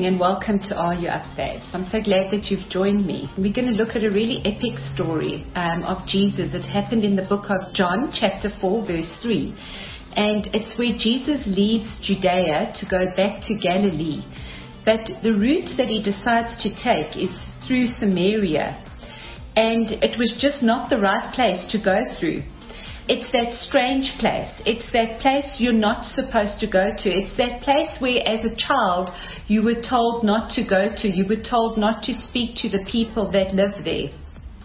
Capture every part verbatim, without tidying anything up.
morning and welcome to Are You Up Babes? I'm so glad that you've joined me. We're going to look at a really epic story um, of Jesus. It happened in the book of John, chapter four, verse three. And it's where Jesus leaves Judea to go back to Galilee. But the route that he decides to take is through Samaria. And it was just not the right place to go through. It's that strange place. It's that place you're not supposed to go to. It's that place where as a child you were told not to go to. You were told not to speak to the people that live there.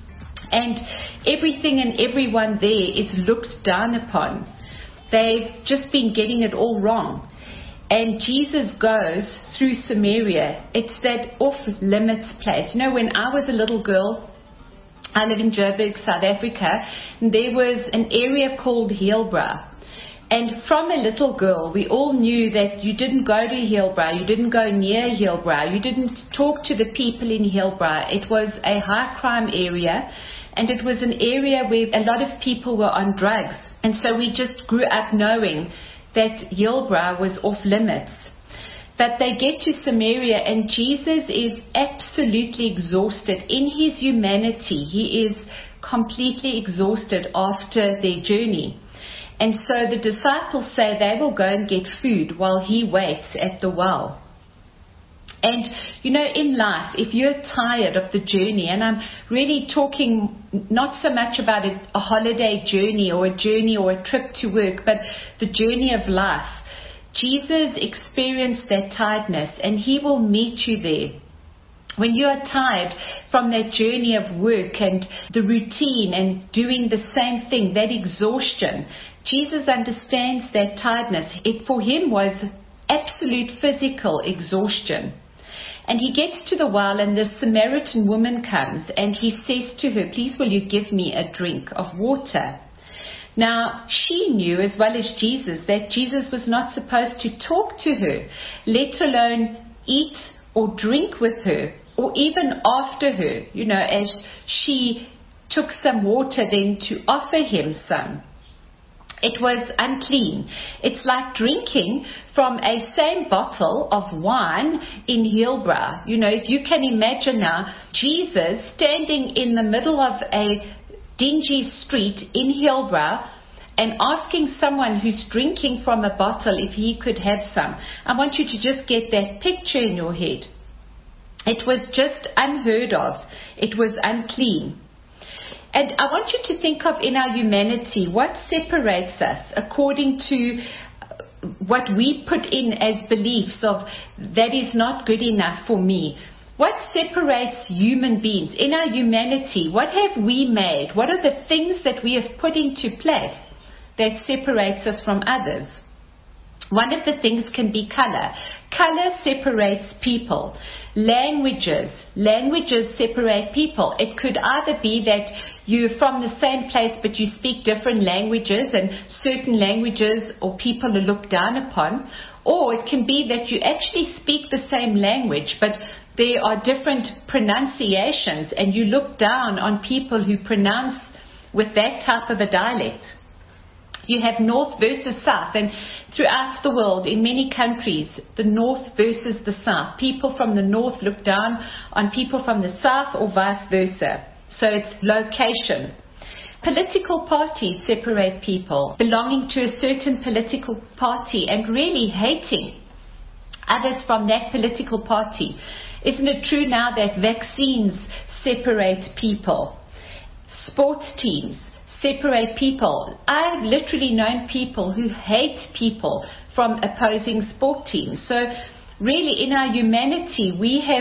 And everything and everyone there is looked down upon. They've just been getting it all wrong. And Jesus goes through Samaria. It's that off-limits place. You know, when I was a little girl, I live in Joburg, South Africa, and there was an area called Heilbron. And from a little girl, we all knew that you didn't go to Heilbron, you didn't go near Heilbron, you didn't talk to the people in Heilbron. It was a high crime area, and it was an area where a lot of people were on drugs. And so we just grew up knowing that Heilbron was off limits. But they get to Samaria and Jesus is absolutely exhausted. In his humanity, he is completely exhausted after their journey. And so the disciples say they will go and get food while he waits at the well. And, you know, in life, if you're tired of the journey, and I'm really talking not so much about a, a holiday journey or a journey or a trip to work, but the journey of life, Jesus experienced that tiredness and he will meet you there. When you are tired from that journey of work and the routine and doing the same thing, that exhaustion, Jesus understands that tiredness. It for him was absolute physical exhaustion. And he gets to the well and the Samaritan woman comes and he says to her, "Please will you give me a drink of water?" Now, she knew as well as Jesus that Jesus was not supposed to talk to her, let alone eat or drink with her, or even after her, you know, as she took some water then to offer him some. It was unclean. It's like drinking from a same bottle of wine in Heilbron. You know, if you can imagine now, Jesus standing in the middle of a dingy street in Heilbron and asking someone who's drinking from a bottle if he could have some. I want you to just get that picture in your head. It was just unheard of. It was unclean. And I want you to think of in our humanity what separates us according to what we put in as beliefs of that is not good enough for me. What separates human beings in our humanity? What have we made? What are the things that we have put into place that separates us from others? One of the things can be color. Color separates people. Languages. Languages separate people. It could either be that you're from the same place but you speak different languages and certain languages or people are looked down upon. Or it can be that you actually speak the same language but there are different pronunciations and you look down on people who pronounce with that type of a dialect. You have north versus south, and throughout the world, in many countries, the north versus the south. People from the north look down on people from the south or vice versa. So it's location. Political parties separate people, belonging to a certain political party and really hating others from that political party. Isn't it true now that vaccines separate people? Sports teams separate people. I've literally known people who hate people from opposing sport teams. So really in our humanity we have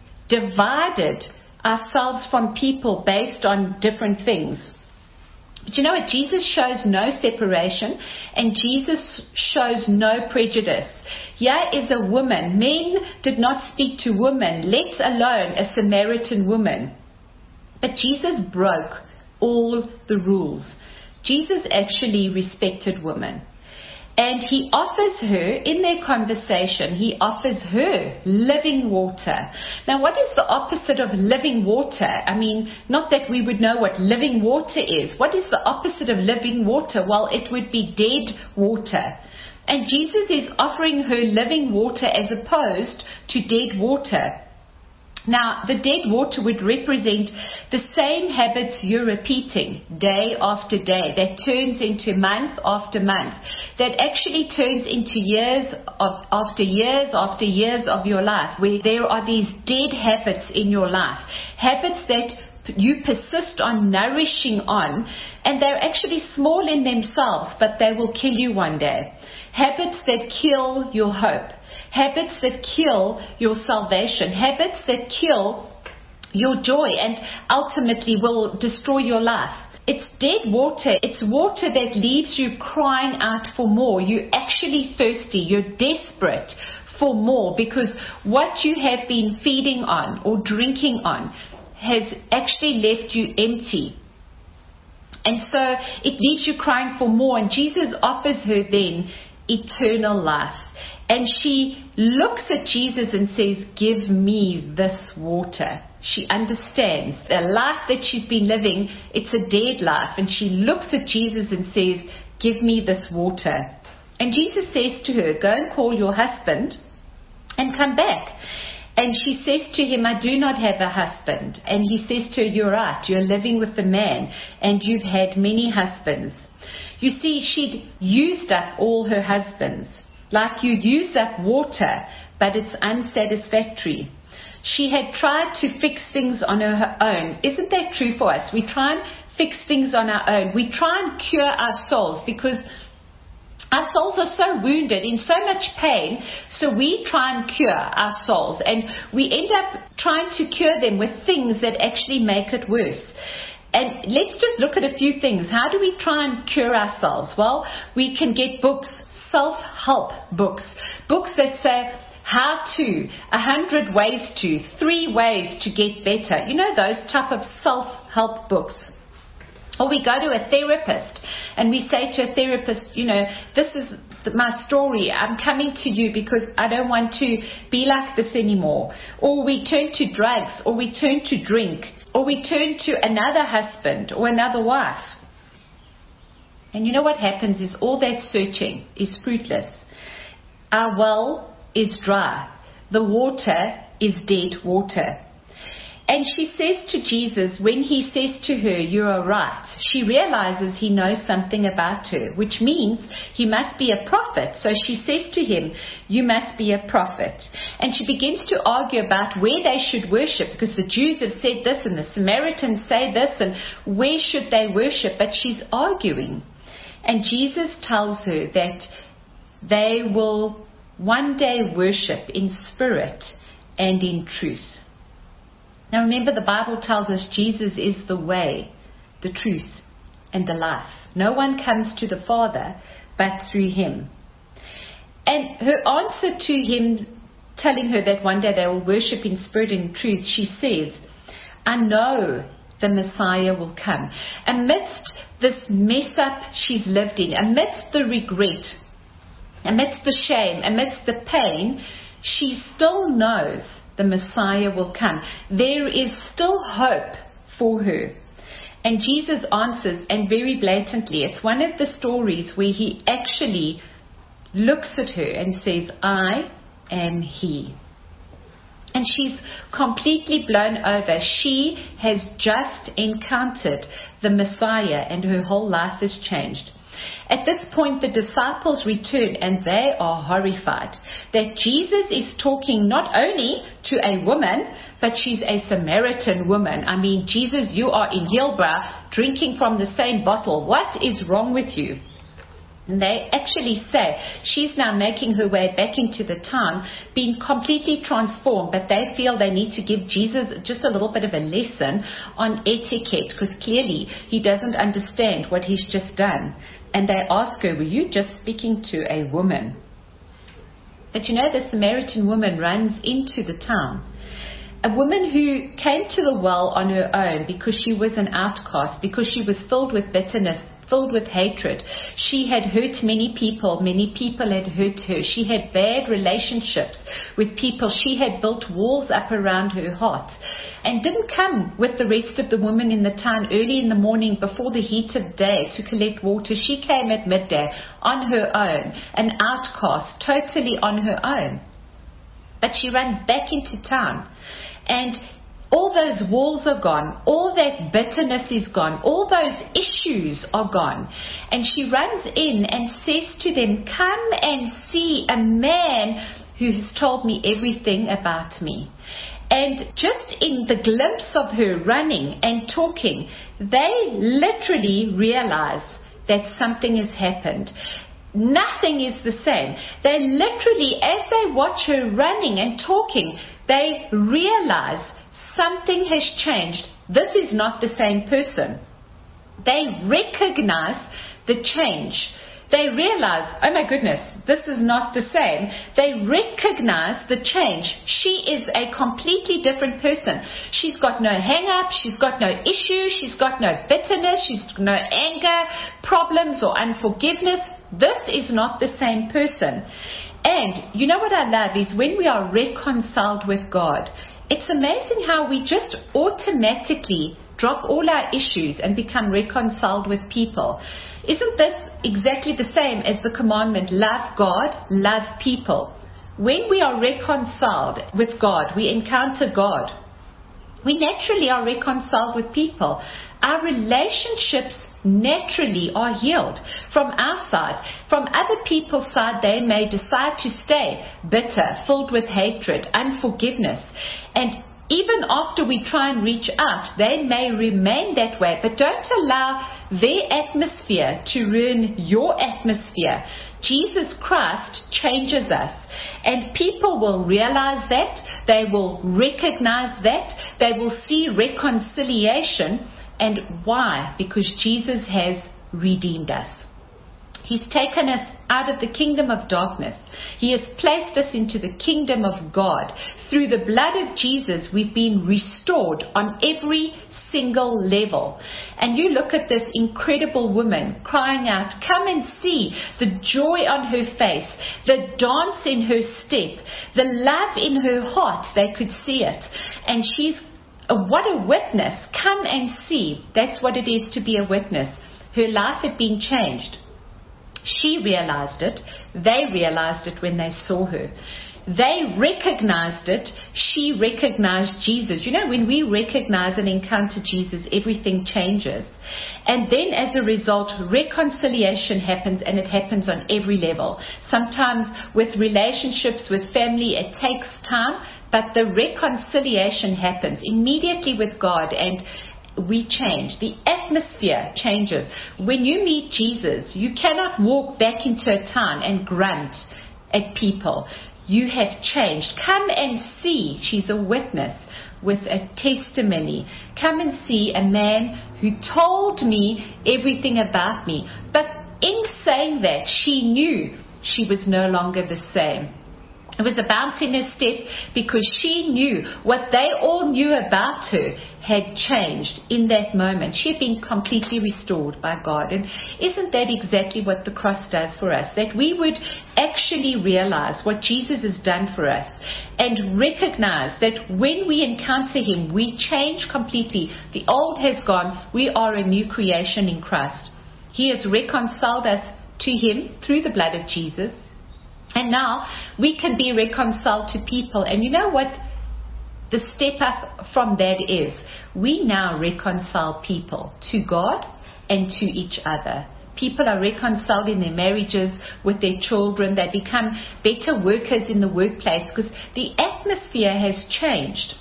divided ourselves from people based on different things. But you know what? Jesus shows no separation and Jesus shows no prejudice. Here is a woman. Men did not speak to women, let alone a Samaritan woman. But Jesus broke all the rules. Jesus actually respected women. And he offers her, in their conversation, he offers her living water. Now, what is the opposite of living water? I mean, not that we would know what living water is. What is the opposite of living water? Well, it would be dead water. And Jesus is offering her living water as opposed to dead water. Now, the dead water would represent the same habits you're repeating day after day, that turns into month after month, that actually turns into years of, after years after years of your life, where there are these dead habits in your life, habits that you persist on nourishing on, and they're actually small in themselves, but they will kill you one day. Habits that kill your hope. Habits that kill your salvation. Habits that kill your joy and ultimately will destroy your life. It's dead water. It's water that leaves you crying out for more. You're actually thirsty. You're desperate for more because what you have been feeding on or drinking on has actually left you empty. And so it leaves you crying for more. And Jesus offers her then eternal life. And she looks at Jesus and says, give me this water. She understands the life that she's been living, it's a dead life. And she looks at Jesus and says, give me this water. And Jesus says to her, go and call your husband and come back. And she says to him, I do not have a husband. And he says to her, you're right, you're living with a man and you've had many husbands. You see, she'd used up all her husbands. Like you use up water, but it's unsatisfactory. She had tried to fix things on her own. Isn't that true for us? We try and fix things on our own. We try and cure our souls because our souls are so wounded, in so much pain, so we try and cure our souls. And we end up trying to cure them with things that actually make it worse. And let's just look at a few things. How do we try and cure ourselves? Well, we can get books, self-help books, books that say how to, a hundred ways to, three ways to get better. You know, those type of self-help books. Or we go to a therapist and we say to a therapist, you know, this is my story. I'm coming to you because I don't want to be like this anymore. Or we turn to drugs, or we turn to drink, or we turn to another husband or another wife. And you know what happens is all that searching is fruitless. Our well is dry. The water is dead water. And she says to Jesus, when he says to her, you are right, she realizes he knows something about her, which means he must be a prophet. So she says to him, you must be a prophet. And she begins to argue about where they should worship, because the Jews have said this and the Samaritans say this, and where should they worship? But she's arguing. And Jesus tells her that they will one day worship in spirit and in truth. Now remember, the Bible tells us Jesus is the way, the truth, and the life. No one comes to the Father but through him. And her answer to him telling her that one day they will worship in spirit and truth, she says, I know the Messiah will come. Amidst this mess up she's lived in, amidst the regret, amidst the shame, amidst the pain, she still knows the Messiah will come. There is still hope for her. And Jesus answers, and very blatantly. It's one of the stories where he actually looks at her and says, I am he. And she's completely blown over. She has just encountered the Messiah and her whole life has changed. At this point, the disciples return and they are horrified that Jesus is talking not only to a woman, but she's a Samaritan woman. I mean, Jesus, you are in Hillbrow drinking from the same bottle. What is wrong with you? And they actually say she's now making her way back into the town, being completely transformed, but they feel they need to give Jesus just a little bit of a lesson on etiquette, because clearly he doesn't understand what he's just done. And they ask her, were you just speaking to a woman? But you know, the Samaritan woman runs into the town. A woman who came to the well on her own because she was an outcast, because she was filled with bitterness, filled with hatred. She had hurt many people. Many people had hurt her. She had bad relationships with people. She had built walls up around her heart and didn't come with the rest of the women in the town early in the morning before the heat of day to collect water. She came at midday on her own, an outcast, totally on her own. But she runs back into town, and all those walls are gone. All that bitterness is gone. All those issues are gone. And she runs in and says to them, "Come and see a man who has told me everything about me." And just in the glimpse of her running and talking, they literally realize that something has happened. Nothing is the same. They literally, as they watch her running and talking, they realize something has changed. This is not the same person. They recognize the change. They realize, oh my goodness, this is not the same. They recognize the change. She is a completely different person. She's got no hang-up. She's got no issues. She's got no bitterness. She's got no anger, problems, or unforgiveness. This is not the same person. And you know what I love is when we are reconciled with God, it's amazing how we just automatically drop all our issues and become reconciled with people. Isn't this exactly the same as the commandment, love God, love people? When we are reconciled with God, we encounter God. We naturally are reconciled with people. Our relationships naturally are healed from our side. From other people's side, they may decide to stay bitter, filled with hatred, unforgiveness. And even after we try and reach out, they may remain that way. But don't allow their atmosphere to ruin your atmosphere. Jesus Christ changes us. And people will realize that. They will recognize that. They will see reconciliation. And why? Because Jesus has redeemed us. He's taken us out of the kingdom of darkness. He has placed us into the kingdom of God. Through the blood of Jesus, we've been restored on every single level. And you look at this incredible woman crying out, come and see the joy on her face, the dance in her step, the love in her heart. They could see it. And she's what a witness. Come and see. That's what it is to be a witness. Her life had been changed. She realized it. They realized it when they saw her. They recognized it. She recognized Jesus. You know, when we recognize and encounter Jesus, everything changes. And then as a result, reconciliation happens, and it happens on every level. Sometimes with relationships, with family, it takes time, but the reconciliation happens immediately with God, and we change. The atmosphere changes. When you meet Jesus, you cannot walk back into a town and grunt at people. You have changed. Come and see. She's a witness with a testimony. Come and see a man who told me everything about me. But in saying that, she knew she was no longer the same. It was a bounce in her step because she knew what they all knew about her had changed in that moment. She had been completely restored by God. And isn't that exactly what the cross does for us? That we would actually realize what Jesus has done for us and recognize that when we encounter him, we change completely. The old has gone. We are a new creation in Christ. He has reconciled us to him through the blood of Jesus. And now we can be reconciled to people. And you know what the step up from that is? We now reconcile people to God and to each other. People are reconciled in their marriages, with their children. They become better workers in the workplace because the atmosphere has changed.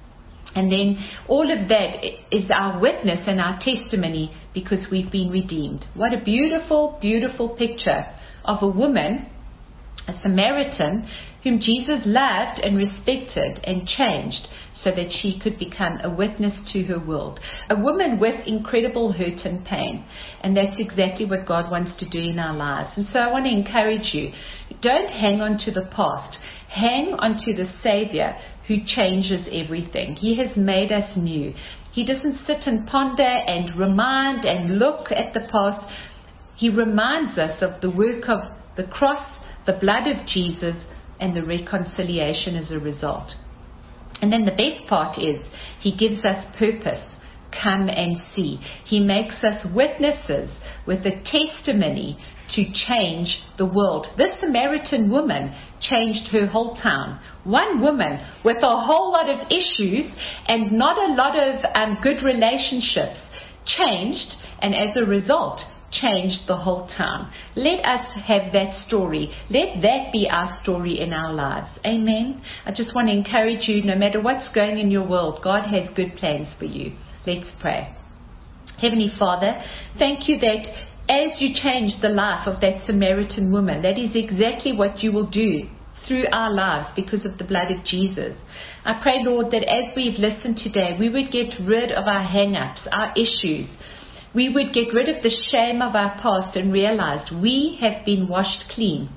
And then all of that is our witness and our testimony because we've been redeemed. What a beautiful, beautiful picture of a woman, a Samaritan, whom Jesus loved and respected and changed so that she could become a witness to her world. A woman with incredible hurt and pain. And that's exactly what God wants to do in our lives. And so I want to encourage you, don't hang on to the past. Hang on to the Savior who changes everything. He has made us new. He doesn't sit and ponder and remind and look at the past. He reminds us of the work of the cross, the blood of Jesus, and the reconciliation as a result. And then the best part is he gives us purpose. Come and see. He makes us witnesses with a testimony to change the world. This Samaritan woman changed her whole town. One woman with a whole lot of issues and not a lot of um, good relationships changed, and as a result, changed the whole town. Let us have that story. Let that be our story in our lives. Amen. I just want to encourage you, no matter what's going in your world, God has good plans for you. Let's pray. Heavenly Father, thank you that as you changed the life of that Samaritan woman, that is exactly what you will do through our lives because of the blood of Jesus. I pray, Lord, that as we've listened today, we would get rid of our hang-ups, our issues. We would get rid of the shame of our past and realize we have been washed clean.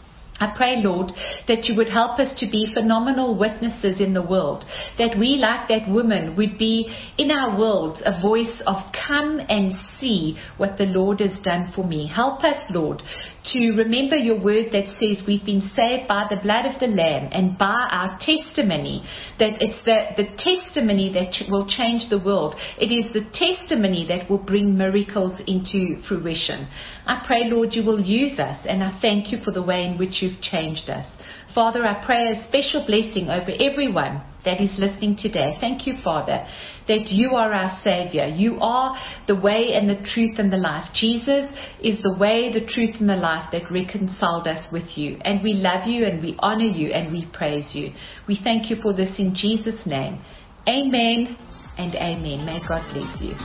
I pray, Lord, that you would help us to be phenomenal witnesses in the world, that we, like that woman, would be in our world a voice of come and see what the Lord has done for me. Help us, Lord, to remember your word that says we've been saved by the blood of the Lamb and by our testimony, that it's the, the testimony that will change the world. It is the testimony that will bring miracles into fruition. I pray, Lord, you will use us, and I thank you for the way in which you've changed us. Father, I pray a special blessing over everyone that is listening today. Thank you, Father, that you are our Savior. You are the way and the truth and the life. Jesus is the way, the truth and the life that reconciled us with you. And we love you and we honor you and we praise you. We thank you for this in Jesus' name. Amen and amen. May God bless you.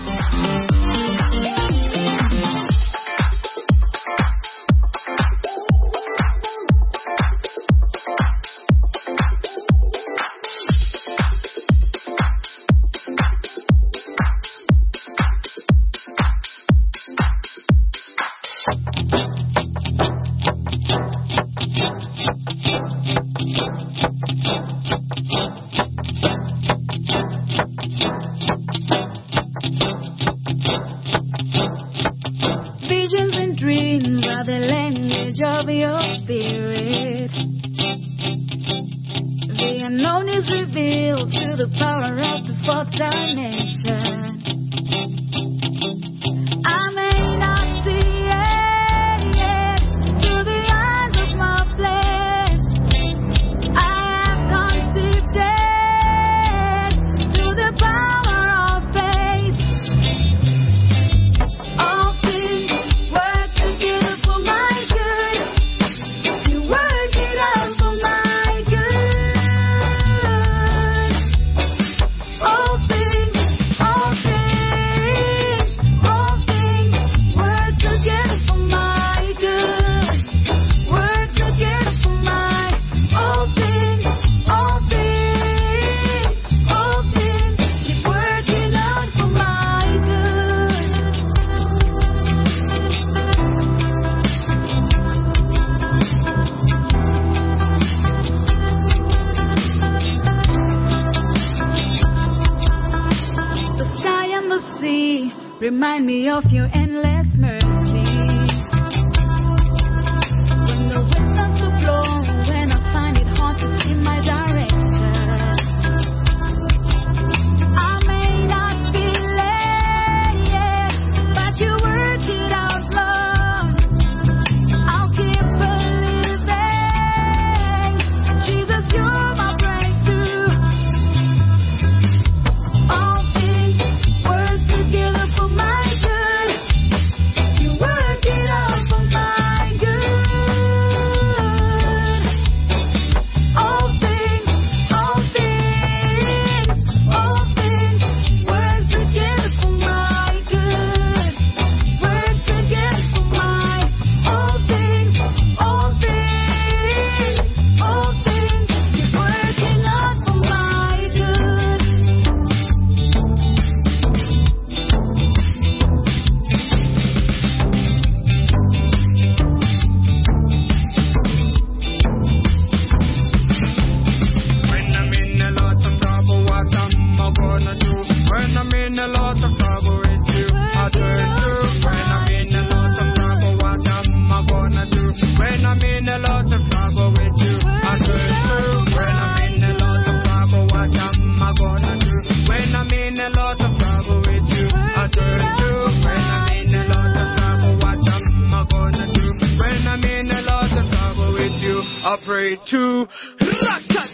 Remind me of your endless mercy. When the wind starts to blow, when I find it hard to see my direction, I may not feel it, but you work it out, Lord. I'll keep believing. Jesus, you're my breakthrough. All things work together for my good. in a lot of trouble with you, I turn to. When I'm in a lot of trouble, what am I gonna do? When I'm in a lot of trouble with you, I turn to. When I'm in a lot of trouble, what am I gonna do? When I'm in a lot of trouble with you, I pray to.